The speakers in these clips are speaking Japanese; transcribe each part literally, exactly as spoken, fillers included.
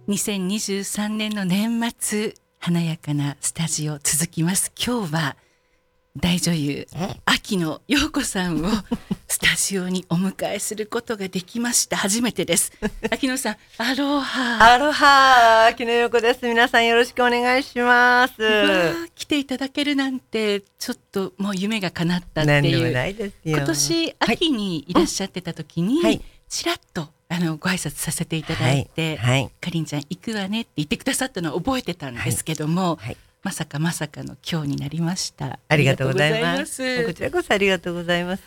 にせんにじゅうさんねんの年末、華やかなスタジオ続きます。今日は大女優秋野暢子さんをスタジオにお迎えすることができました。初めてです。秋野さん、アロハ。 アロハ、秋野暢子です。皆さんよろしくお願いします。 来ていただけるなんてちょっともう夢が叶ったっていう。 何でもないですよ。 今年秋にいらっしゃってた時に、 はい、 ちらっとあのご挨拶させていただいて、 はいはい、 かりんちゃん行くわねって言ってくださったのを覚えてたんですけども、 はいはい、 まさかまさかの今日になりました。 ありがとうございます。こちらこそありがとうございます。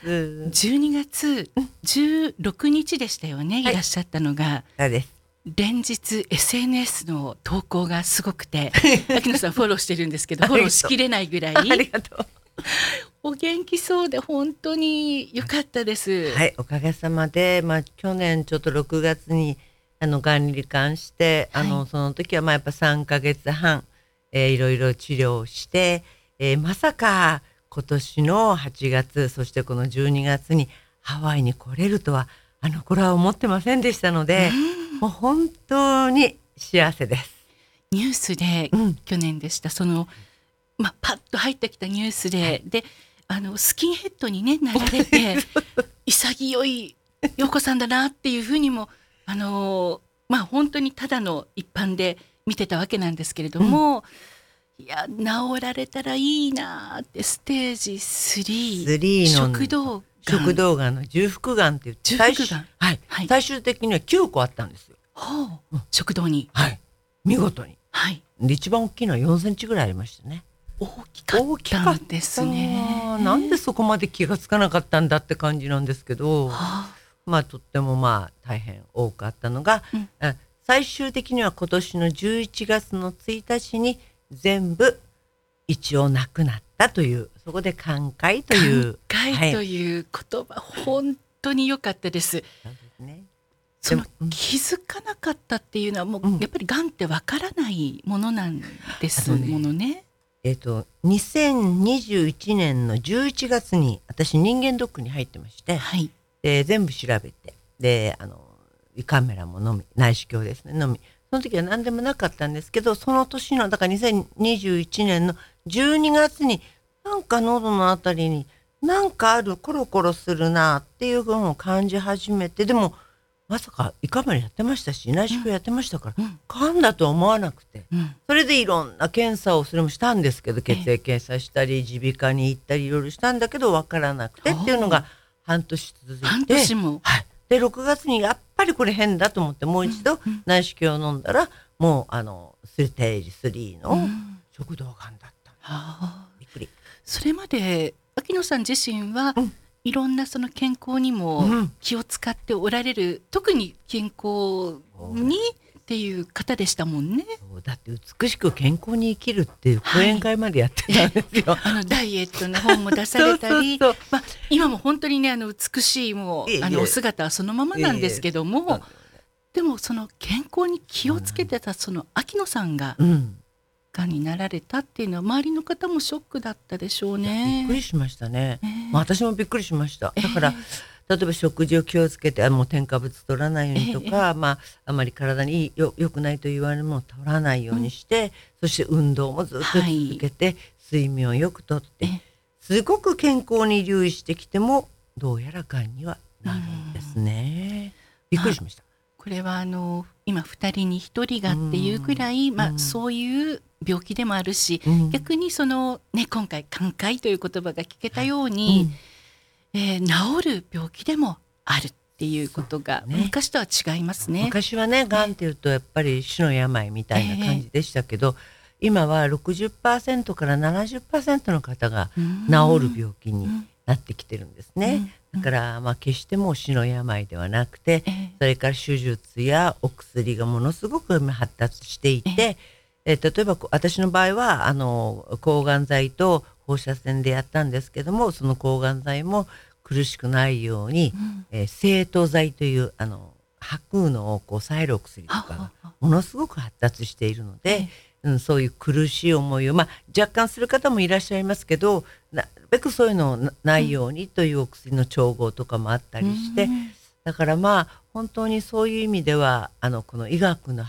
じゅうにがつじゅうろくにちでしたよね、はい、いらっしゃったのが。 そうです。 連日 エスエヌエス の投稿がすごくて秋野さんフォローしてるんですけどフォローしきれないぐらい。 ありがとう。 お元気そうで本当に良かったです。 はい、おかげさまで、まあ、去年ちょっとろくがつにあのがんに罹患して、はい、あのその時はまあやっぱさんかげつはん、えー、いろいろ治療をして、えー、まさか今年のはちがつそしてこのじゅうにがつにハワイに来れるとはあの頃は思ってませんでしたので、うん、もう本当に幸せです。 ニュースで、うん、去年でしたその、まあ、パッと入ってきたニュースで、はい、であのスキンヘッドに、ね、なられて潔い陽子さんだなっていうふうにもあの、まあ、本当にただの一般で見てたわけなんですけれども、うん、いや治られたらいいなってステージスリー食道食道がんの重複がんっていう重複がん、 はいはい、最終的にはきゅうこあったんですよ、 はあうん、食道に、 はい、見事に、 はい、 で一番大きいのはよんセンチぐらいありましたね。 大きかったんですね。 なんでそこまで気がつかなかったんだって感じなんですけど、はあ、まあとってもまあ大変多かったのが、うん、最終的には今年のじゅういちがつのついたちに全部一応なくなったという、そこで寛解という寛解という言葉、はい、本当に良かったです。そうですね。その気づかなかったっていうのはもう、うん、やっぱりがんってわからないものなんですものね。 えーと、にせんにじゅういちねんのじゅういちがつに私人間ドックに入ってまして、はい、で全部調べてであの胃カメラものみ内視鏡ですねのみ、その時は何でもなかったんですけど、その年のだからにせんにじゅういちねんのじゅうにがつになんか喉のあたりになんかあるコロコロするなっていうのを感じ始めて、でもまさか胃カメラやってましたし内視鏡やってましたから、うん、がんだとは思わなくて、うん、それでいろんな検査をそれもしたんですけど、血液検査したり耳鼻科に行ったりいろいろしたんだけど分からなくてっていうのが半年続いて、 半年も、 はい、でろくがつにやっぱりこれ変だと思ってもう一度内視鏡を飲んだら、もうあのステージスリーの食道がんだった、うん、びっくり。 それまで秋野さん自身は、うん、いろんなその健康にも気を使っておられる、うん、特に健康にっていう方でしたもんね。 そうだって美しく健康に生きるっていう講演会までやってたんですよ、 はい、あのダイエットの本も出されたりそうそうそう、まあ、今も本当にねあの美しいもうあのお姿はそのままなんですけども、いえいえでもその健康に気をつけてたその秋野さんが、うんがんになられたっていうのは周りの方もショックだったでしょうね。 びっくりしましたね、えーまあ、私もびっくりしました。だから、えー、例えば食事を気をつけてあもう添加物取らないようにとか、えーまあ、あまり体にいいよ、よくないと言われるものを取らないようにして、うん、そして運動もずっと続けて、はい、睡眠をよくとって、えー、すごく健康に留意してきてもどうやらがんにはなるんですね、うん、びっくりしました、まあ、 これはあの今ふたりにひとりがっていうくらい、うんまあ、そういう病気でもあるし、うん、逆にその、ね、今回寛解という言葉が聞けたように、うんえー、治る病気でもあるっていうことが、ね、昔とは違いますね。 昔はねがんっていうとやっぱり死の病みたいな感じでしたけど、えー、今は ろくじゅっパーセント から ななじゅっパーセント の方が治る病気になってきてるんですね、うん、だからまあ決してもう死の病ではなくて、えー、それから手術やお薬がものすごく発達していて、えーえー、例えば私の場合はあの抗がん剤と放射線でやったんですけども、その抗がん剤も苦しくないように、うんえー、生徒剤というあの吐くのをこう抑えるお薬とかがものすごく発達しているので、うん、そういう苦しい思いを、まあ、若干する方もいらっしゃいますけど、なるべくそういうのないようにというお薬の調合とかもあったりして、うん、だからまあ本当にそういう意味ではあのこの医学の発展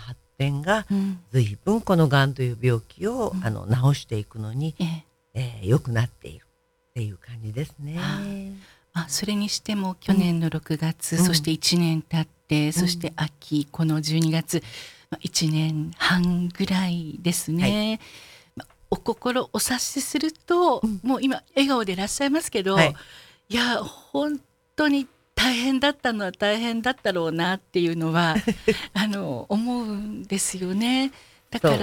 点が随分このがんという病気を、うん、あの治していくのに、えええー、良くなっているっていう感じですね。 あ、それにしても去年のろくがつ、うん、そしていちねん経って、うん、そして秋このじゅうにがつ、いちねんはんぐらいですね。はい、お心お察しすると、うん、もう今笑顔でいらっしゃいますけど、はい、いや本当に大変だったのは大変だったろうなっていうのはあの思うんですよね。だから、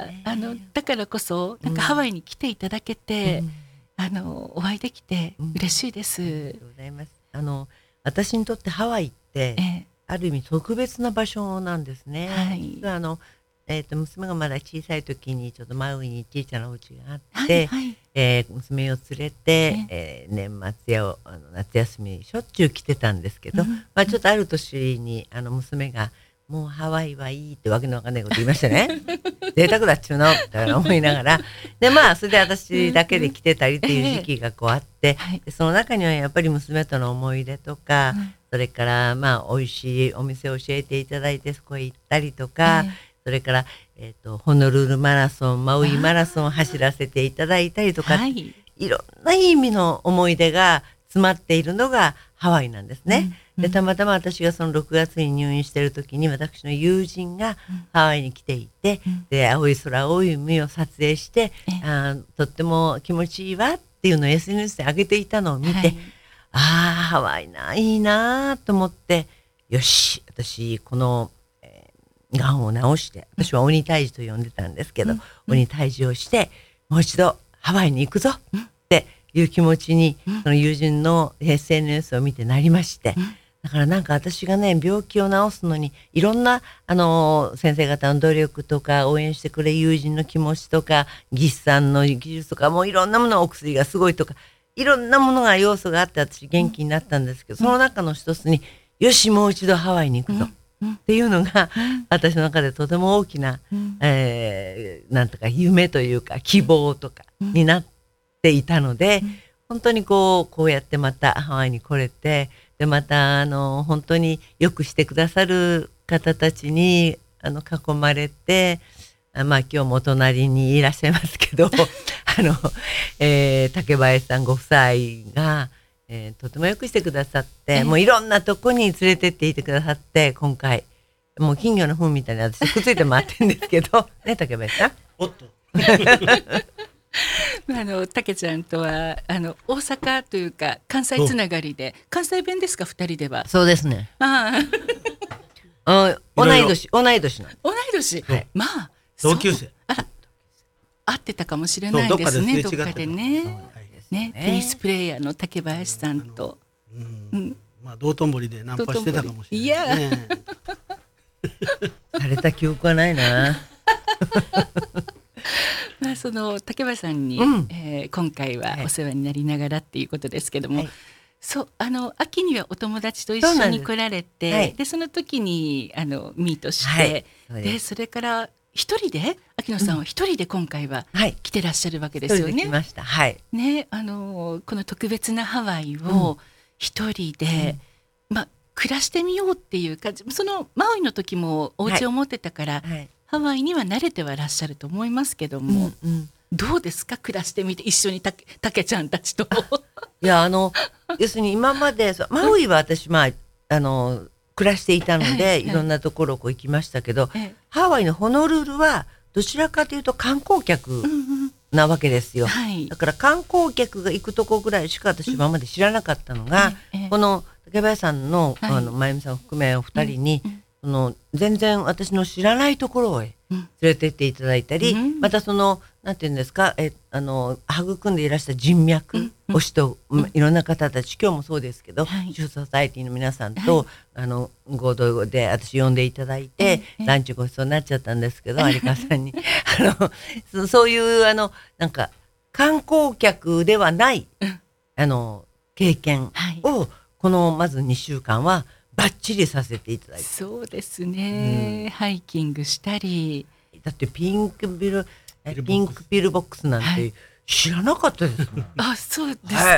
ね、あのだからこそなんかハワイに来ていただけて、うんあのお会いできて嬉しいです。うん、ありがとうございます。 あの私にとってハワイって、ええ、ある意味特別な場所なんですね。はい、あのえー、と娘がまだ小さい時にちょっとマウイに小さなお家があって、はいはいえー、娘を連れて、ええー、年末やあの夏休みしょっちゅう来てたんですけど、うんまあ、ちょっとある年にあの娘がもうハワイはいいってわけのわかんないこと言いましたね。贅沢だっちゅうのだから思いながらでまあそれで私だけで来てたりっていう時期がこうあって、でその中にはやっぱり娘との思い出とか、うん、それからまあ美味しいお店を教えていただいてそこへ行ったりとか、それから、えー、とホノルルマラソンマウイマラソンを走らせていただいたりとか、はい、いろんな意味の思い出が詰まっているのがハワイなんですね。うん、でたまたま私がそのろくがつに入院している時に私の友人がハワイに来ていて、うん、で青い空青い海を撮影して、うん、あとっても気持ちいいわっていうのを エスエヌエス で上げていたのを見て、はい、ああハワイないいなと思って、よし私このがんを治して、私は鬼退治と呼んでたんですけど、うん、鬼退治をしてもう一度ハワイに行くぞっていう気持ちに、うん、その友人の エスエヌエス を見てなりまして、うん、だからなんか私がね病気を治すのにいろんなあの先生方の努力とか応援してくれ友人の気持ちとか技師さんの技術とかもういろんなものお薬がすごいとかいろんなものが要素があって私元気になったんですけど、その中の一つによしもう一度ハワイに行くぞ、っていうのが、うん、私の中でとても大きな、うんえー、なんとか夢というか希望とかになっていたので、うん、本当にこうこうやってまたハワイに来れて、でまたあの本当によくしてくださる方たちにあの囲まれて、あまあ今日も隣にいらっしゃいますけどあの、えー、竹林さんご夫妻がえー、とてもよくしてくださって、えー、もういろんなとこに連れてっていてくださって、今回もう金魚の糞みたいに私くっついて回ってるんですけどね竹林さんおっとあの竹ちゃんとはあの大阪というか関西つながりで、関西弁ですかふたりでは。 そうですね。 ああ同い年同い年なん同い年、はい、まあ同級生、 あら合ってたかもしれないですね、どっかでね。ね、テニスプレーヤーの竹林さんと、 うんうん、まあ道頓堀でナンパしてたかもしれないね。いやされた記憶はないな。 まあその竹林さんに、うんえー、今回はお世話になりながらっていうことですけども、はい、そうあの秋にはお友達と一緒に来られて、はい、でその時にあのミートして、はい、でそれから一人で秋野さんは一人で今回は来てらっしゃるわけですよね。 一人で来ました。はい。 ね、あのこの特別なハワイを一人で、うん、まあ暮らしてみようっていうか、そのマウイの時もお家を持ってたから、はいはい、ハワイには慣れてはいらっしゃると思いますけども、うんうん、どうですか暮らしてみて一緒にたけたけちゃんたちと。 いやあの要するに今までマウイは私まああの暮らしていたので、はい、いろんなところをこう行きましたけど、はい、ハワイのホノルルはどちらかというと観光客なわけですよ、うんうんはい、だから観光客が行くとこぐらいしか私今まで知らなかったのが、うん、この竹林さん の,、はい、あの真由美さんを含めお二人に、うんうん、その全然私の知らないところへ連れてっていただいたり、うん、またそのなんていうんですかえあの育んでいらした人脈、うんうん、推しと、うん、いろんな方たち今日もそうですけど、はい、シューソサイティの皆さんと、はい、あの合同で私呼んでいただいて、はい、ランチごちそうになっちゃったんですけど、はい、有川さんにあの そ, そういうあのなんか観光客ではない、うん、あの経験を、はい、このまずにしゅうかんはバッチリさせていただいて、 そうですね、うん、ハイキングしたりだってピンクビルピンクピルボックスなんて知らなかったですもん。 あ、そうですか、はい、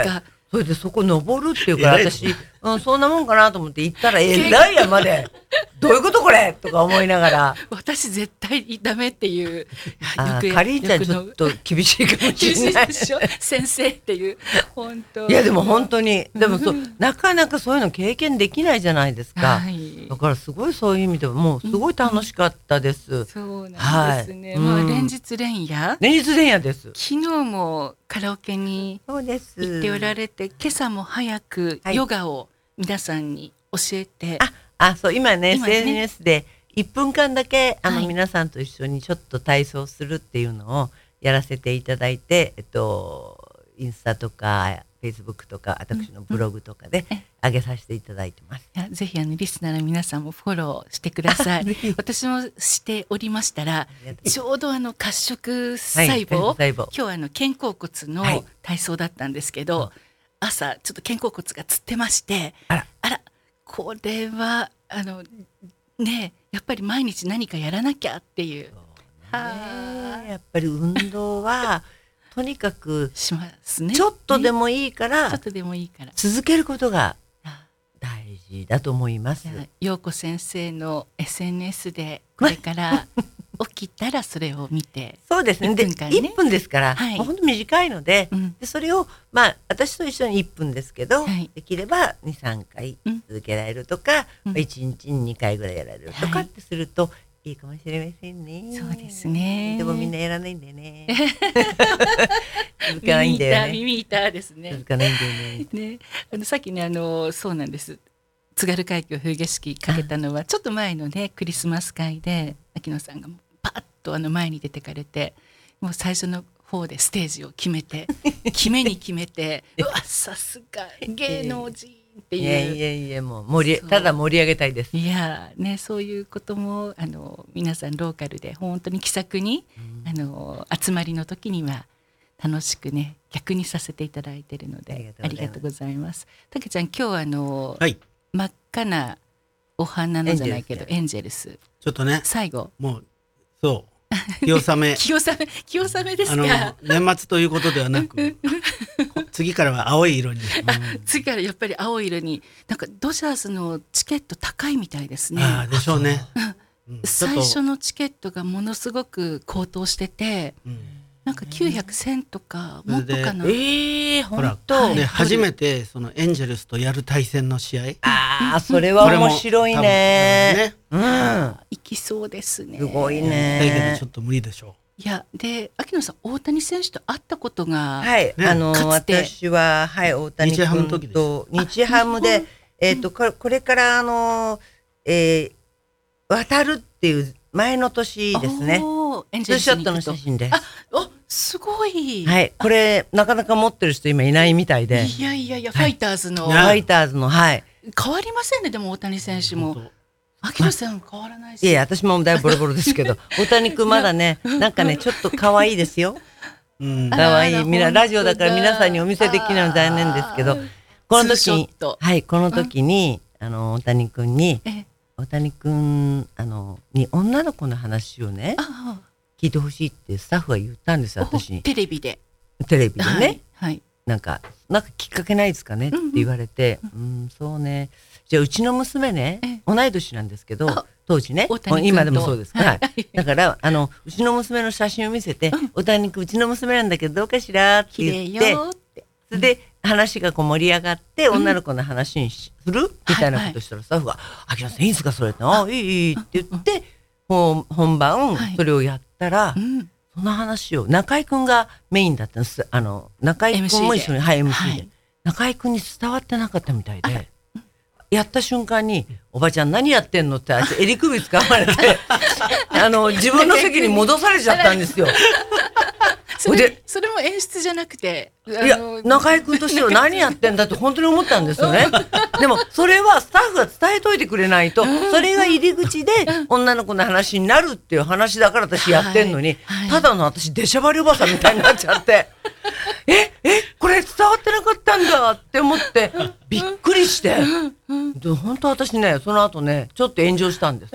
それでそこ登るっていうからえらい私、うん、そんなもんかなと思って行ったらえらい山でどういうことこれとか思いながら私絶対ダメっていう。 あーかりんちゃんちょっと厳しいかもしれないでしょ先生っていう本当。 いやでも本当にでもそうなかなかそういうの経験できないじゃないですか、 はい、 だからすごいそういう意味ではもうすごい楽しかったです、うん、 そうなんですね、 はい、 まあ、 うん、 連日連夜連日連夜です。 昨日もカラオケにそうです行っておられて、今朝も早くヨガを皆さんに教えて、 はい、ああそう今ね、 今ねエスエヌエス でいっぷんかんだけあの、 はい、 皆さんと一緒にちょっと体操するっていうのをやらせていただいて、えっと、インスタとかフェイスブックとか私のブログとかで上げさせていただいてます、 いやぜひあのリスナーの皆さんもフォローしてください私もしておりましたらちょうどあの褐色細胞、はい、細胞今日はあの肩甲骨の体操だったんですけど、はい、朝ちょっと肩甲骨がつってましてあら、あらこれはあのねやっぱり毎日何かやらなきゃっていう、 はやっぱり運動はとにかくしますね。 ちょっとでもいいから、 ね、ちょっとでもいいから続けることが大事だと思います。 陽子先生の エスエヌエス でこれから起きたらそれを見てそうですね。 いっぷんかんね、 でいっぷんですから、はい、もう本当短いので、うん、でそれをまあ私と一緒にいっぷんですけど、はい、できれば にさんかい続けられるとか、うん、いちにちににかいぐらいやられるとかってすると、はい、いいかもしれませんね。 そうですね。 でもみんなやらないんだよね。続かないんだよね。 耳痛ですね。 続かないんだよね。 ね、あのさっきねあのそうなんです。津軽海峡冬景色かけたのはちょっと前のねクリスマス会で秋野さんがパッとあの前に出てかれて、もう最初の方でステージを決めて決めに決めてうわさすが芸能人っていう、いやいやいやもう盛りただ盛り上げたいです。 いやねそういうこともあの皆さんローカルで本当に気さくに、うん、あの集まりの時には楽しくね逆にさせていただいているのでありがとうございます。たけちゃん今日はあの、はい、真っ赤なお花のじゃないけどエンジェルスちょっとね最後もうそう清雨清雨清雨ですか。あの年末ということではなく次からは青い色に、 うん、次からやっぱり青い色になんかドジャースのチケット高いみたいですね。 あでしょうね、 うん、最初のチケットがものすごく高騰してて、うん、なんかきゅうひゃくせんとかもっとかな。 ええー、本当で初めてそのエンジェルスとやる対戦の試合、 ああそれは面白いね。ね、 うん、行きそうですね。 すごいね。 だけどちょっと無理でしょう。 いやで秋野さん大谷選手と会ったことが、 はい、ね、あの私ははい大谷君と日ハムでえっとこれからあの、えー、渡るっていう前の年ですね。 ツーショットの写真です。 あ、おすごい。 はい、これなかなか持ってる人今いないみたいで。 いやいやいや、ファイターズの、 ファイターズのはい変わりませんね。でも大谷選手も秋野さん変わらないし。 いやいや私もだいぶボロボロですけど大谷君まだねなんかねちょっと可愛いですよ。可愛いみんなラジオだから皆さんにお見せできないの残念ですけど、この時にはいこの時にあの大谷君に大谷君あのに女の子の話をね聞いてほしいってスタッフが言ったんです私に。 テレビでテレビでね、 はいはい、 なんかなんかきっかけないですかねって言われて、うん、うん、そうねじゃあうちの娘ね同い年なんですけど当時ね今でもそうですから、はい、だからあのうちの娘の写真を見せて、うん、大谷君うちの娘なんだけどどうかしらって言ってそれで話がこう盛り上がって、うん、女の子の話にするみたいなことしたらスタッフが「あきらさんいいんですかそれ」って「あいいいい」って言って、うん、本番それをやったら、はい、その話を中居君がメインだったんです。あの中居君も一緒に、はい、エムシー で、はい、中居君に伝わってなかったみたいで。やった瞬間におばちゃん何やってんのってあいつ襟首掴まれてあの自分の席に戻されちゃったんですよ。 それ、それも演出じゃなくていや中居君としては何やってんだって本当に思ったんですよね。でもそれはスタッフが伝えといてくれないとそれが入り口で女の子の話になるっていう話だから私やってんのに、はいはい、ただの私出しゃばりおばさんみたいになっちゃってええこれ伝わってなかったんだって思ってびっくりしてで本当私ねその後ねちょっと炎上したんです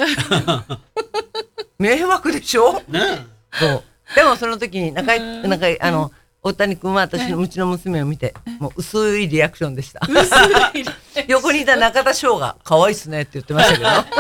迷惑でしょ、ね、そうでもその時に中居中居あの大谷君は私のうちの娘を見てもう薄いリアクションでした。 薄いリアクション横にいた中田翔が可愛いっすねって言ってましたけ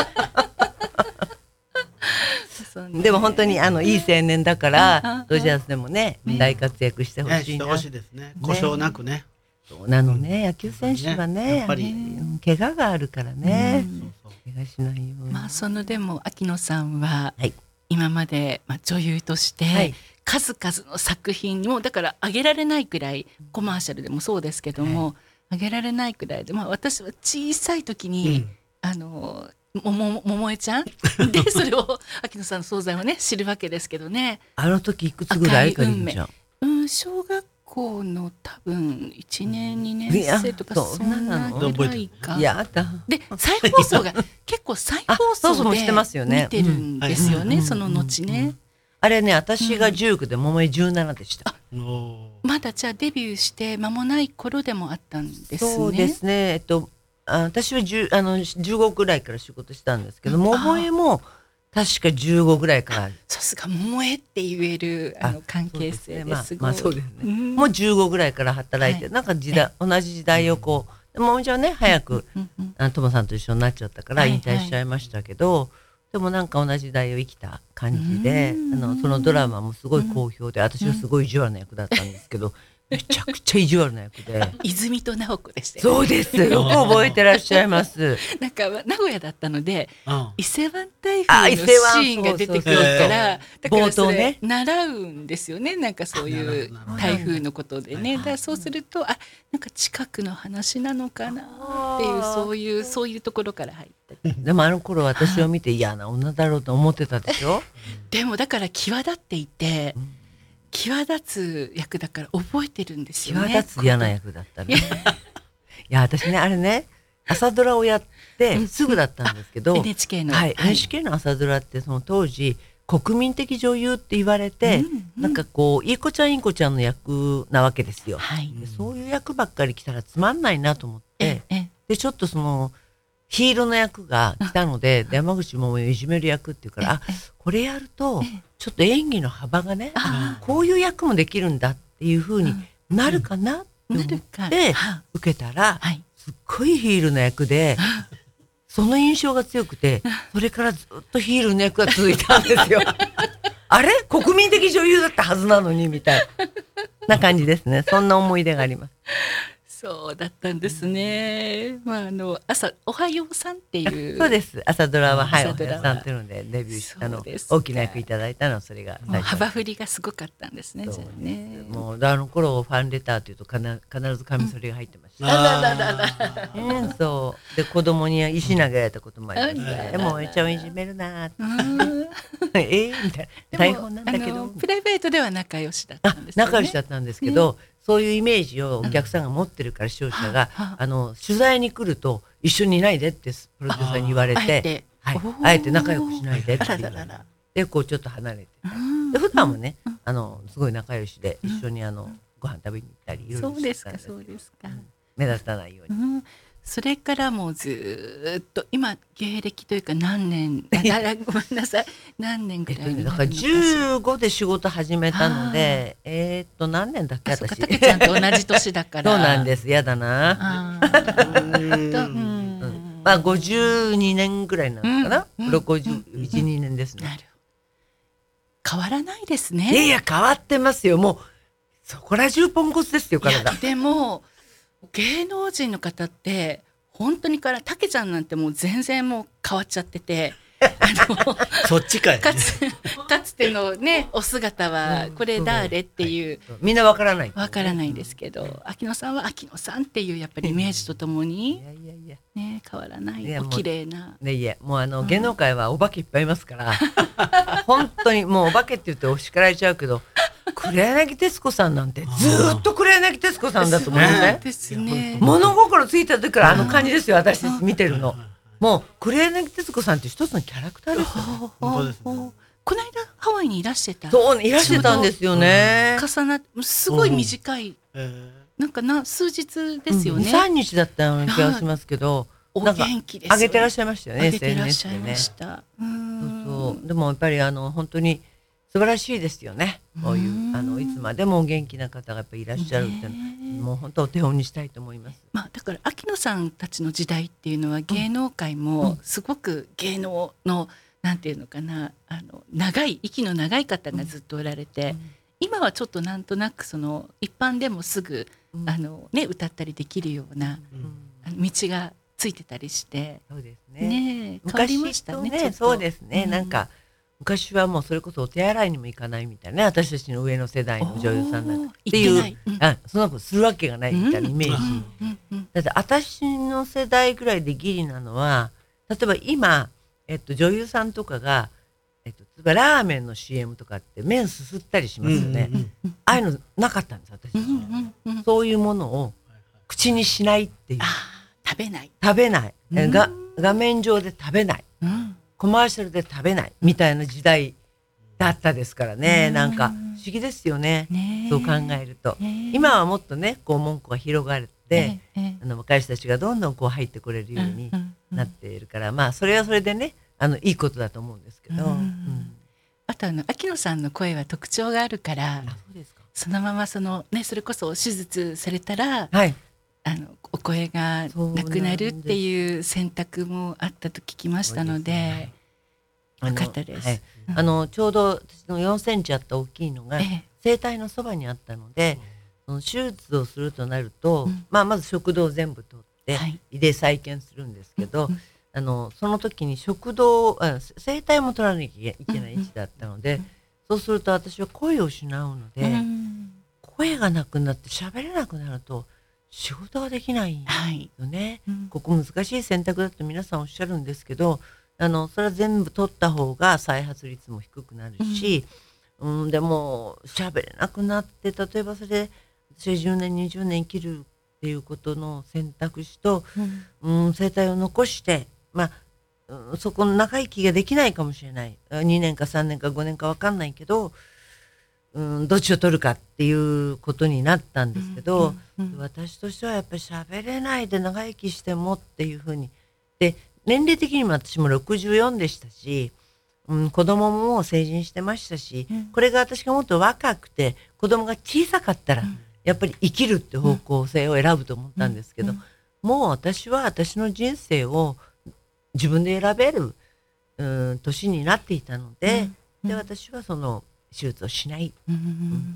どでも本当にあのいい青年だからドジャースでもね大活躍してほね、 しいな。 してほしいですね。故障なくね。 そうなのね、野球選手はね、 ねやっぱりうん怪我があるからね、怪我しないように。 まあそのでも秋野さんははい今までまあ女優としはてい数々の作品にもだから挙げられないくらいコマーシャルでもそうですけども挙げられないくらいで、まあ私は小さい時に、 うんあのもも桃江ちゃんでそれを秋野さんの存在をね知るわけですけどね。 あの時いくつぐらいか赤い運命りんちゃん。 うん小学校の多分いちねんにねん生とかいやそんなぐらいか。 やだ。 で再放送が結構再放あそうそう送でしてますよね見てるんですよね、 うんその後ね。 あれね、私がじゅうくで桃江じゅうななでした。 おーまだじゃあデビューして間もない頃でもあったんですね。 そうですね。えっとあ私はじゅうあのじゅうごぐらいから仕事したんですけど、桃江も確かじゅうごぐらいから。 さすが桃江って言えるあの関係性ですごい。 まあそうですね。 うんもうじゅうごぐらいから働いて、 はいなんか時代同じ時代をこう、桃江ちゃんはね早くうんうんあのトモさんと一緒になっちゃったからはい引退しちゃいましたけど、でもなんか同じ時代を生きた感じで、 うんあのそのドラマもすごい好評で、私はすごい意地悪な役だったんですけど、めちゃくちゃ意地悪な役で。 泉と直子でしたよね。 そうですよく覚えてらっしゃいます。 なんか名古屋だったのでうん伊勢湾台あ風のシ伊勢湾ーンが出てくるそうそうそうからだからそ冒頭ねれ習うんですよね。なんかそういうなるほど台風のことでね。だからそうするとあなんか近くの話なのかなっていうそういうそういうところから入った。 でもあの頃私を見て嫌な女だろうと思ってたでしょ。 でもだから際立っていて、 うん際立つ役だから覚えてるんですよね。 際立つ嫌な役だったね。いや私ねあれね朝ドラをやってすぐだったんですけど、 エヌエイチケーの、 はい、エヌエイチケー の朝ドラってその当時国民的女優って言われて、 うんうんなんかこういい子ちゃんいい子ちゃんの役なわけですよ。 はいでそういう役ばっかり来たらつまんないなと思って、 ええでちょっとそのヒールの役が来たので、で山口百恵をいじめる役っていうから、あこれやるとちょっと演技の幅がね、 あこういう役もできるんだっていう風になるかなって思っなるかては受けたら、 はいすっごいヒールの役で、その印象が強くて、それからずっとヒールの役が続いたんですよ。あれ国民的女優だったはずなのにみたいな感じですね。そんな思い出があります。 そうだったんですね。まああの朝おはようさんっていうそうです。朝ドラははいおは朝ドラはようさんっていうのでデビューしたのそうですか大きな役いただいたのはそれがもう最初。 幅振りがすごかったんですね。 そうじゃあね。 もうあの頃ファンレターというと必ず必ずカミソリが入ってました。 あらららら。 うん、そうで子供に石投げられたこともありましあらららた。でもえちゃんをいじめるなーってうんえーみたいな台本なんだけでもあどのプライベートでは仲良しだったあんですよね。 仲良しだったんですけど、そういうイメージをお客さんが持ってるから視聴者が、 はああの取材に来ると一緒にいないでってプロデューサーに言われてあえてはいおーあえて仲良くしないでってあら言われてららら。 でこうちょっと離れてうんで普段もね、あのすごい仲良しで一緒にあのご飯食べに行ったりいろいろそうですかしてたんそうですか。 目立たないように。 うん、それからもうずーっと今芸歴というか何年ああごめんなさい何年ぐらいにだからなるのかしら。 じゅうごで仕事始めたのでえーっと何年だっけあそうか私たけちゃんと同じ年だから。 そうなんですやだな。 あーうんとうんうんまあごじゅうにねんぐらいなのかな、 うんろくじゅういち、にねんですね。 なる変わらないですいやいね。 や変わってますよもうそこら中ポンコツですよいや体。 でも芸能人の方って本当にからたけちゃんなんてもう全然もう変わっちゃってて。あのそっちかい。 かつかつてのねお姿はこれ誰っていうみんなわからない。 わからないんですけど、秋野さんは秋野さんっていうやっぱりイメージとともいにやいやいや。 ね変わらないいおやもう綺麗な。 ねいやもうあの芸能界はお化けいっぱいいますから、本当にもうお化けって言ってお叱られちゃうけど、黒柳徹子さんなんてずーっと黒柳徹子さんだと思うそうね。 ですね。 物心ついた時からあの感じですよ私見てるの。もう黒柳徹子さんって一つのキャラクターですよ。 ほう本当ですねほうほうこの間ハワイにいらしてた。 そういらしてたんですよね。 重なってすごい短い、 えーなんかな数日ですよね。 に、さんにちだったような気がしますけど、 おなんか元気ですよね。 上げてらっしゃいましたよね。 上げてらっしゃいエスエヌエス でね。 ました。うーんそうそうでもやっぱりあの本当に素晴らしいですよね。 こういうあのいつまでも元気な方がやっぱりいらっしゃるっていうのは、もう本当お手本にしたいと思います。 まあ、だから秋野さんたちの時代っていうのは芸能界もすごく芸能のなんていうのかな、あの長い息の長い方がずっとおられて、今はちょっとなんとなくその一般でもすぐ、あのね、歌ったりできるような、あの道がついてたりして、 そうですね。 ね、変わりましたね。 昔とね、そうですね、うん、なんか昔はもうそれこそお手洗いにも行かないみたいなね、私たちの上の世代の女優さんなんかっていう、うん、あそんなことするわけがないみたいなイメージ、うんうん、だって私の世代ぐらいでギリなのは、例えば今、えっと、女優さんとかが、えっと、例えばラーメンの シーエム とかって麺すすったりしますよね、うんうんうん、ああいうのなかったんです私、うんうんうん、そういうものを口にしないっていう、 食べない食べない、うん、が画面上で食べない、うん、コマーシャルで食べないみたいな時代だったですからね、うん、なんか不思議ですよね、ねそう考えると、ね、今はもっとねこう門戸が広がって、ね、あの若い人たちがどんどんこう入ってこれるようになっているから、うん、まあそれはそれでねあのいいことだと思うんですけど、うんうん、 あとあの秋野さんの声は特徴があるから、そうですか、そのままその、ね、それこそ手術されたら、はい、あのお声がなくなるっていう選択もあったと聞きましたので、よかったです。はい、 あのちょうど私のよんセンチあった大きいのが声帯のそばにあったので、その手術をするとなると、うん、まあ、まず食道を全部取って、はい、胃で再建するんですけど、うん、あのその時に食道あ声帯も取らなきゃいけない位置だったので、うんうん、そうすると私は声を失うので、うん、声がなくなって喋れなくなると仕事ができないよね、はいうん、ここ難しい選択だと皆さんおっしゃるんですけど、あのそれは全部取った方が再発率も低くなるし、うんうん、でも喋れなくなって例えばそれで私はじゅうねんにじゅうねん生きるっていうことの選択肢と、うんうん、声帯を残して、まあうん、そこの長生きができないかもしれない、にねんかさんねんかごねんか分かんないけど、うん、どっちを取るかっていうことになったんですけど、うんうんうん、私としてはやっぱり喋れないで長生きしてもっていうふうにで、年齢的にも私もろくじゅうよんでしたし、うん、子供ももう成人してましたし、うん、これが私がもっと若くて子供が小さかったら、うん、やっぱり生きるって方向性を選ぶと思ったんですけど、うんうん、もう私は私の人生を自分で選べる、うん、年になっていたので、うんうん、で私はその手術をしない、うんうん、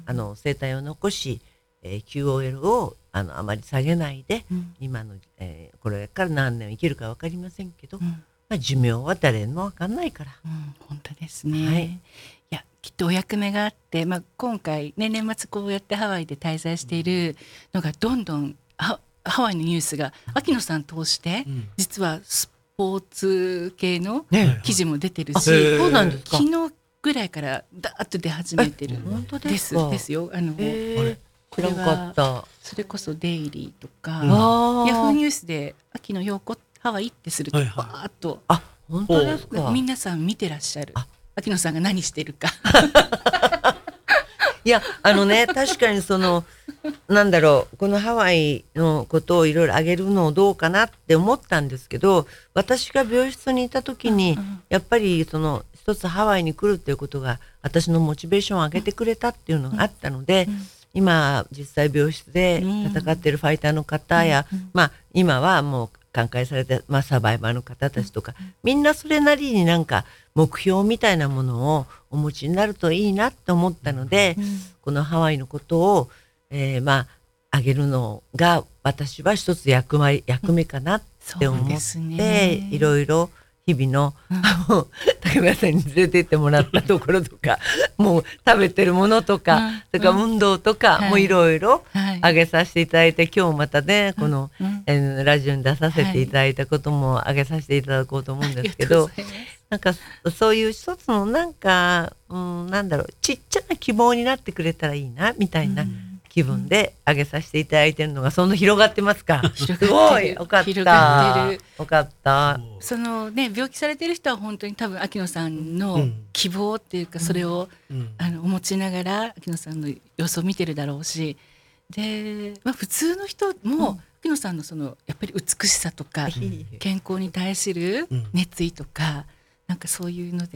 あの声帯を残し、えー、キューオーエル をあのあまり下げないで、うん、今の、えー、これから何年生きるか分かりませんけど、うん、まあ、寿命は誰も分かんないから、 うん、本当ですね、はい、いやきっとお役目があって、まあ、今回、ね、年末こうやってハワイで滞在しているのがどんどんハワイのニュースが秋野さん通して、うん、実はスポーツ系の記事も出てるし、 ね、そうなんですか、 昨日ぐらいからダーッと出始めてる本当ですですよ。あのこれはそれこそデイリーとか、うん、ヤフーニュースで秋野陽子ハワイってするとバーッと、 あ、本当ですか、 皆さん見てらっしゃる、秋野さんが何してるかいやあのね確かにそのなんだろう、このハワイのことをいろいろ挙げるのをどうかなって思ったんですけど、私が病室にいた時に、うんうん、やっぱりその一つハワイに来るっていうことが私のモチベーションを上げてくれたっていうのがあったので、うんうん、今実際病室で戦っているファイターの方や、うんうん、まあ、今はもう寛解された、まあ、サバイバーの方たちとか、うんうん、みんなそれなりになんか目標みたいなものをお持ちになるといいなと思ったので、うん、このハワイのことを、えー、まあ上げるのが私は一つ役割役目かなって思って、ね、いろいろ日々の、うん、竹村さんに連れて行ってもらったところとかもう食べてるものとか、うん、それから運動とか、うん、もいろいろ上げさせていただいて、はい、今日またねこの、うん、えー、ラジオに出させていただいたことも上げさせていただこうと思うんですけど、なんかそういう一つのなんか、うん、なんだろう、ちっちゃな希望になってくれたらいいなみたいな気分で上げさせていただいてるのがそんな広がってますか。すごいよかった。広がってる。よかった。 そのね、病気されてる人は本当に多分秋野さんの希望っていうか、それを、うん、あのお持ちながら秋野さんの様子を見てるだろうし、で、まあ、普通の人も、うん、秋野さんのそのやっぱり美しさとか、うん、健康に対する熱意とか、なんかそういうので、ね、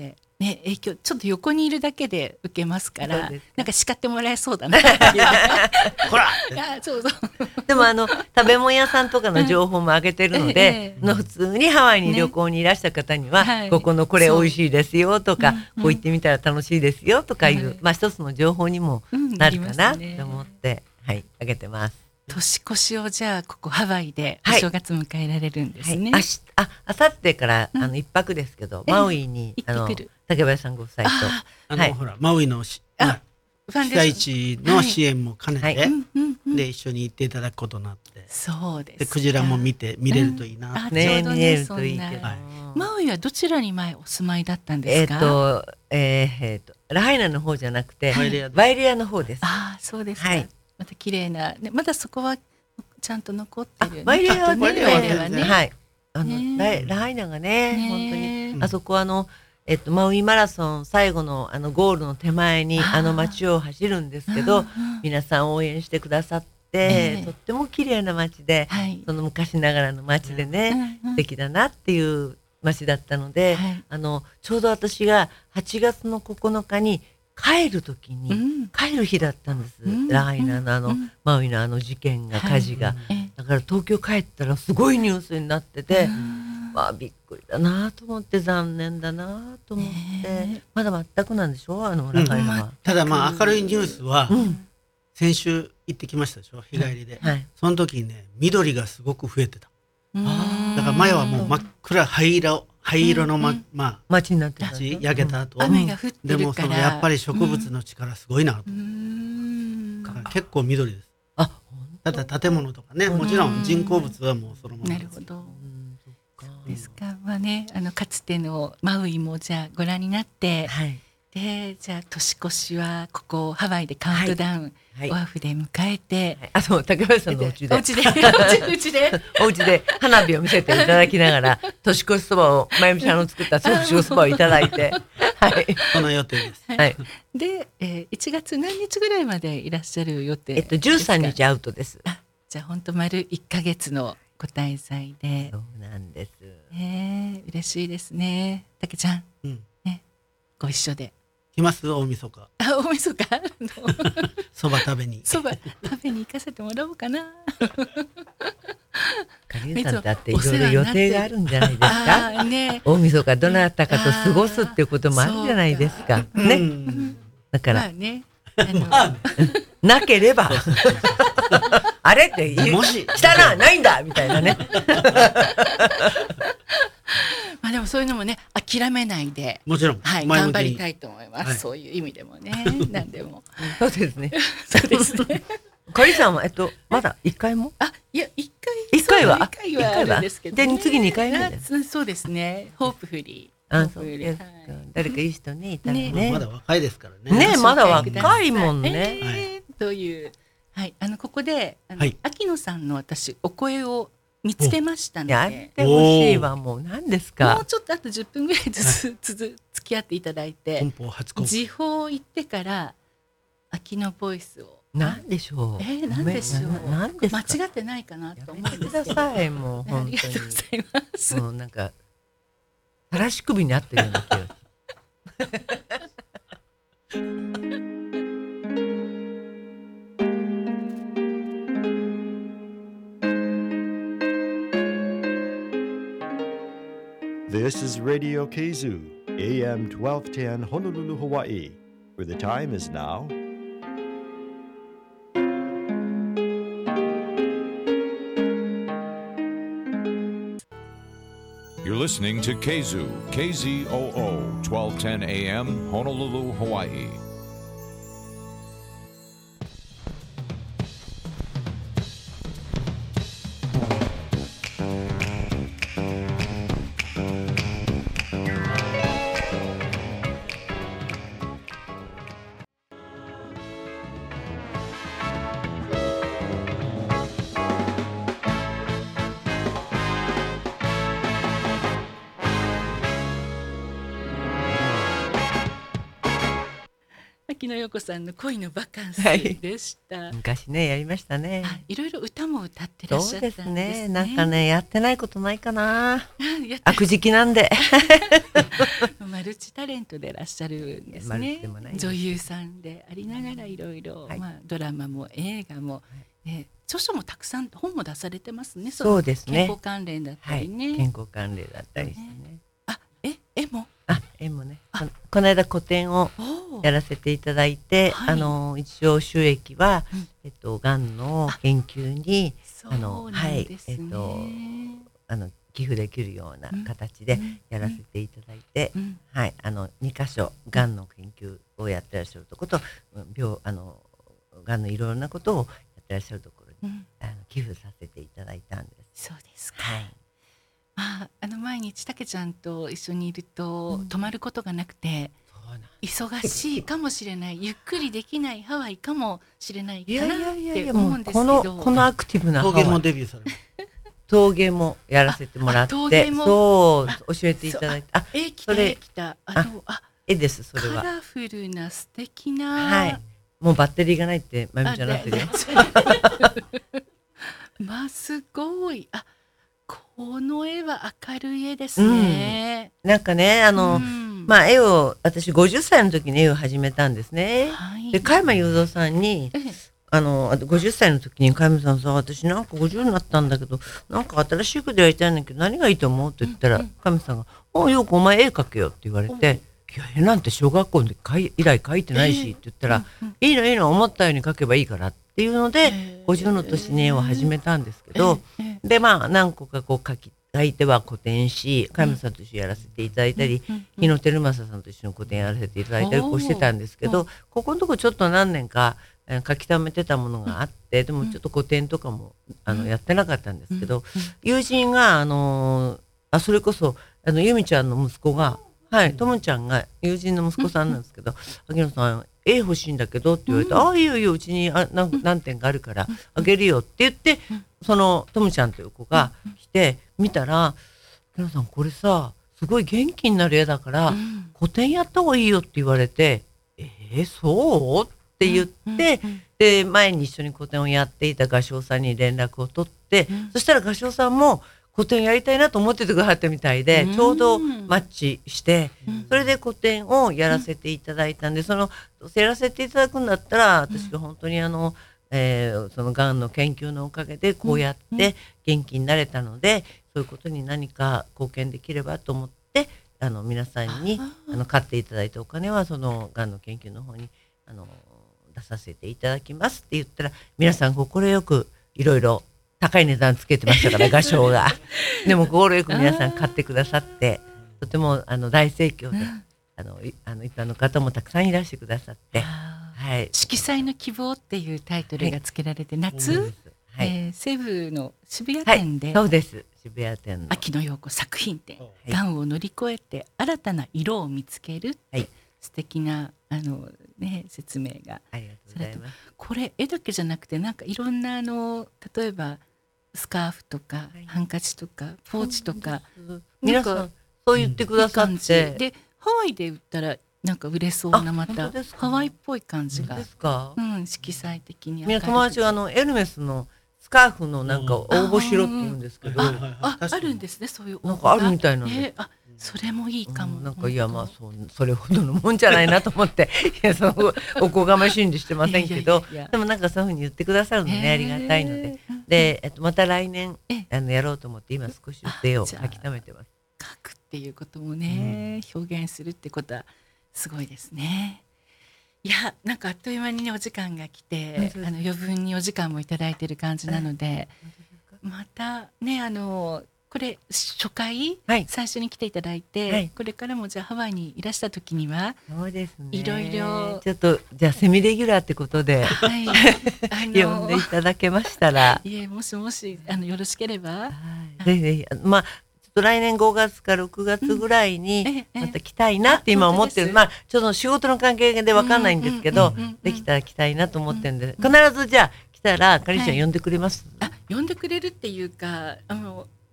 ね、影響ちょっと横にいるだけで受けますから、 そうですかなんか叱ってもらえそうだなっていうねほらいやそうそうでもあの食べ物屋さんとかの情報も上げてるので、 ええの普通にハワイに旅行にいらした方には、 ねはいここのこれ美味しいですよとか、 そううんこう行ってみたら楽しいですよとかいう、 はいまあ一つの情報にもうんなるかなとなりますね思って、はい上げてます。 年越しをじゃあここハワイでおはい正月迎えられるんですね、 はい、あしああさってから、 うんあの一泊ですけど、 ええマウイにあの行ってくる竹林さんご夫妻とああの、 はいほらマウイのしあまあファン被災デーション地の支援も兼ねて、 はいうんうんうんで一緒に行っていただくことになってそうですかでクジラも見て見れるといいな、 あねちょうどね見えるといいけど、 そんなはいマウイはどちらに前お住まいだったんでえっ、 すか、 とえーえーとラハイナの方じゃなくてバイレアバイレアの方です。 ああそうですか、 はいまた綺麗な、ね、まだそこはちゃんと残ってる、ね、 バイレアはねバイレアはバイレアはね、 はいあの、 ねララハイナがねね本当に、 うんあそこあのえっとマウイマラソン最後のあのゴールの手前にあーあの街を走るんですけど、 うんうん皆さん応援してくださって、 ええとっても綺麗な街で、 はいその昔ながらの街でね、 うんうん素敵だなっていう街だったので、 はいあのちょうど私がはちがつのここのかに帰る時に、 うん帰る日だったんです、 うんラハイナのあの、 うんマウイのあの事件が火事が、 はいえだから東京帰ったらすごいニュースになってて、 うんまあびっくりだなと思って残念だなと思って、 ねえまだ全くなんでしょあのうんラハイナは。 ただまあ明るいニュースは、 うん先週行ってきましたでしょ日帰りで、 はいその時にね緑がすごく増えてたうんだから前はもう真っ暗灰色灰色の、まうんまあ街になってたんです地よ焼けた後、 雨が降ってでるからもそのやっぱり植物の力すごいなと、 うんだから結構緑ですあただ建物とかねもちろん人工物はもうそのままですなるほどうんそっかですか、まあね、あのかつてのマウイもじゃあご覧になって、 はいでじゃあ年越しはここハワイでカウントダウン、 はいオアフで迎えて、 あそう竹林さんのお家でお家でお家でお家で花火を見せていただきながら年越しそばをまゆみちゃんの作った年越しそばをいただいてはいその予定ですはいで、えー、いちがつ何日ぐらいまでいらっしゃる予定えっとじゅうさんにちあアウトです。 じゃあ本当丸いっかげつのご滞在でそ、うなんです。 えー、嬉しいですね。たけちゃんうんご一緒で、 来ます大晦日あ大晦日のそば食べにそば食べに行かせてもらおうかな。 かりんさんだっていろいろ予定があるんじゃないですか。 あーね、 大晦日どなたかと過ごすっていうこともあるんじゃないですか。 うね。 んだから、 まあね、あのなければあれって言うもし来たなないんだみたいなね。 まあでもそういうのもね諦めないで、 もちろん、 はい前向きに頑張りたいと思います。 はいそういう意味でもね、何でもそうですね。 そうですね。 かりんさんはえっとまだ一回も。 あ、いや一回一回はそう一回はあるんですけど、ね。 で次二回目であそそうですね。ホープフリー。 あホープフリーそうですかはい誰かいい人ねいたらね。 ねまだ若いですからねねまだ若ご紹介くださいもんね。 えーという、はい、あのここであの、 はい秋野さんの私お声を見つけましたのやっで、 てほしいわもう何ですもかう。ちょっとあとじゅっぷんぐらいずつ、つづ付き合っていただいて本邦初公開時報行ってから秋野ボイスをなんでしょう。 えー、なんでしょうななんですか。 間違ってないかなと思やめてくだうんですけど、 さいもうねあ本当りがとうございます、 に。もうなんか垂らし首になってるような気がする。 This is Radio Kazoo, A M twelve ten Honolulu, Hawaii, where the time is now You're listening to Kazoo, K Z O O, twelve ten A M, Honolulu, Hawaii. 秋野陽子さんの恋のバカンスでした。 昔ねやりましたね。 あ、いろいろ歌も歌ってらっしゃったんですね。 そうですね。なんかねやってないことないかな。 や悪時期なんで。 マルチタレントでいらっしゃるんですマルねチでもない。 女優さんでありながらいろいろ、 はい、 まあドラマも映画も、はい、著書もたくさん本も出されてますね。 そうですね。 健康関連だったりね。 はい、健康関連だったりしてね。ねあ、え、絵も。 あ、絵もね。こ, この間個展をやらせていただいて、はい、あの一応収益は、うん、えっとがんの研究にあのはいえっとあの寄付できるような形でやらせていただいて、うん、はいあのにかしょがんの研究をやってらっしゃるところと、病あのがんのいろいろなことをやってらっしゃるところに、うん、あの寄付させていただいたんです。 そうですか。 はい。 あ, あの毎日たけちゃんと一緒にいると、うん、泊まることがなくて忙しいかもしれないゆっくりできないハワイかもしれないかなって思うんですけど、 このこのアクティブなハワイ陶芸もデビューされる陶芸もやらせてもらって、そう教えていただいて、 あ絵来た絵来たあのあ絵です。それはカラフルな素敵な、 はい、もうバッテリーがないってまゆみちゃんなってるよ。 まあすごいあこの絵は明るい絵ですね、 うん、なんかねあの、うん、まあ絵を私ごじゅっさいの時に絵を始めたんですね、はい、で加山雄三さんにあのごじゅっさいの時に加山さんさ私なんかごじゅうになったんだけどなんか新しいことやりたいんだけど何がいいと思うって言ったら、うんうん、加山さんが「おうよくお前絵描けよ」って言われて「いや絵なんて小学校で以来描いてないし」って言ったら「うんうん、いいのいいの思ったように描けばいいから」っていうのでごじゅうの年に絵を始めたんですけど、でまあ何個かこう描き書いては個展し加山さんと一緒にやらせていただいたり、日野照正さんと一緒に個展やらせていただいたりこうしてたんですけど、ここのとこちょっと何年か書き溜めてたものがあって、でもちょっと個展とかもあのやってなかったんですけど、友人があのあそれこそあの由美ちゃんの息子がはいともちゃんが友人の息子さんなんですけど「秋野さん絵欲しいんだけど」って言われて「ああいいよいいようちにあ何何点かあるからあげるよ」って言ってそのともちゃんという子が来て見たら「秋野さんこれさすごい元気になる絵だから個展やった方がいいよ」って言われて「えー、そう?」って言ってで前に一緒に個展をやっていた画商さんに連絡を取ってそしたら画商さんも個展やりたいなと思っててくださったみたいで、ちょうどマッチして、それで個展をやらせていただいたんで、そのやらせていただくんだったら私が本当にあの、えー、そのがんの研究のおかげでこうやって元気になれたので、そういうことに何か貢献できればと思ってあの皆さんにあの買っていただいたお金はそのがんの研究の方にあの出させていただきますって言ったら皆さん快くいろいろ高い値段つけてましたから画商がでも心よく皆さん買ってくださってとてもあの大盛況で、うん、あのあの一般の方もたくさんいらしてくださって、はい、 色彩の希望っていうタイトルが付けられて、はい、夏、はいえー、西武の渋谷店で、 はい、そうです渋谷店の秋野陽子作品展、はい、がんを乗り越えて新たな色を見つけるって、はい、素敵なあの、ね、説明がありがとうございます。 これ絵だけじゃなくてなんかいろんなあの例えばスカーフとか、はい、ハンカチとかポーチとか皆さんそう言ってくださって、 うん、でハワイで売ったらなんか売れそうなまたハワイっぽい感じがですか、 うん、色彩的にみんな友達があのエルメスのスカーフのなんか応募しろって言うんですけど、 あああるんですねそういう応募がなんかあるみたいなので、 えー、あそれもいいかも、 うん、なんかいやまあ そ, それほどのもんじゃないなと思っていやそのおこがましいんでしてませんけどいやいやいやでもなんかそういうふうに言ってくださるのねありがたいのでで、えっと、また来年あのやろうと思って今少し絵を描き溜めてます。 描くっていうこともね、うん、表現するってことはすごいですね。いやなんかあっという間にねお時間が来てあの余分にお時間もいただいている感じなのでまたねあのこれ初回、はい、最初に来ていただいて、はい、これからもじゃあハワイにいらした時にはそうですね、 いろいろちょっとじゃあセミレギュラーってことで、はい、あの呼んでいただけましたらいえもしもしあのよろしければ、はい、ぜひぜひまあちょっと来年ごがつかろくがつぐらいにまた来たいなって今思ってる、うん、まあちょっと仕事の関係で分かんないんですけどできたら来たいなと思ってるんで、うん、必ずじゃあ来たらかりんちゃん呼んでくれます、 はい、あ呼んでくれるっていうかあの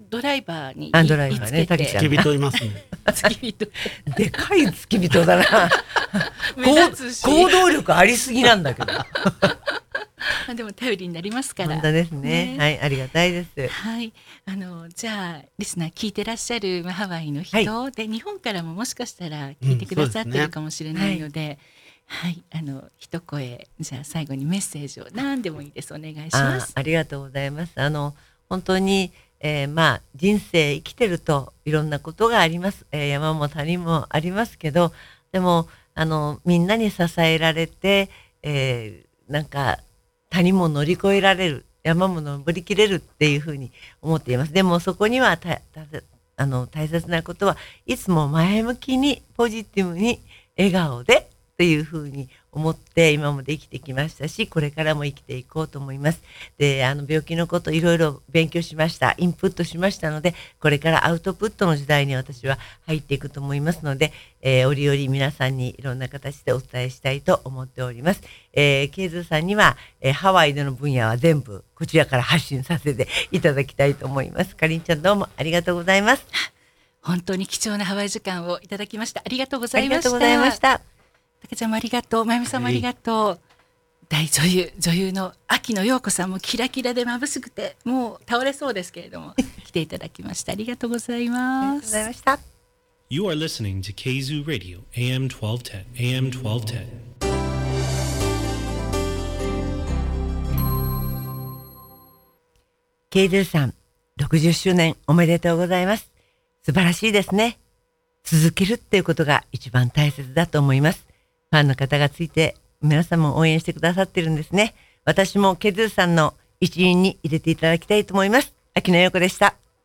ドライバーにあドライバーねいつけて付き人いますね。 付き人でかい付き人だな目立つし行動力ありすぎなんだけどまあでも頼りになりますから。 本当ですね。はい、ありがたいです。 はい、あのじゃあリスナー聞いてらっしゃる、まあ、ハワイの人、 はで日本からももしかしたら聞いてくださってるかもしれないので、はい、あの一声じゃあ最後にメッセージを何でもいいです、お願いします。 あ、ありがとうございます。あの本当に、えー、まあ人生生きてるといろんなことがあります。えー、山も谷もありますけど、でもあのみんなに支えられて、えー、なんか谷も乗り越えられる、山も登りきれるっていうふうに思っています。でもそこにはたたあの大切なことはいつも前向きにポジティブに笑顔でというふうに思って今まで生きてきましたし、これからも生きていこうと思います。で、あの病気のこといろいろ勉強しました、インプットしましたので、これからアウトプットの時代に私は入っていくと思いますので、えー、折々皆さんにいろんな形でお伝えしたいと思っております。えー、ケイズーさんには、えー、ハワイでの分野は全部こちらから発信させていただきたいと思います。かりんちゃんどうもありがとうございます。 本当に貴重なハワイ時間をいただきました。ありがとうございました。 ありがとうございました。 たけちゃんもありがとう、まゆみさんもありがとう、はい、大女優女優の秋野陽子さんもキラキラで眩しくてもう倒れそうですけれども来ていただきました。ありがとうございます。 ありがとうございました。 You are listening to K Z U Radio エーエム じゅうにじゅう エーエム じゅうにじゅう。 ケイズーさんろくじゅっしゅうねんおめでとうございます。素晴らしいですね。続けるっていうことが一番大切だと思います。ファンの方がついて皆さんも応援してくださってるんですね。私もケズーさんの一員に入れていただきたいと思います。秋野陽子でした。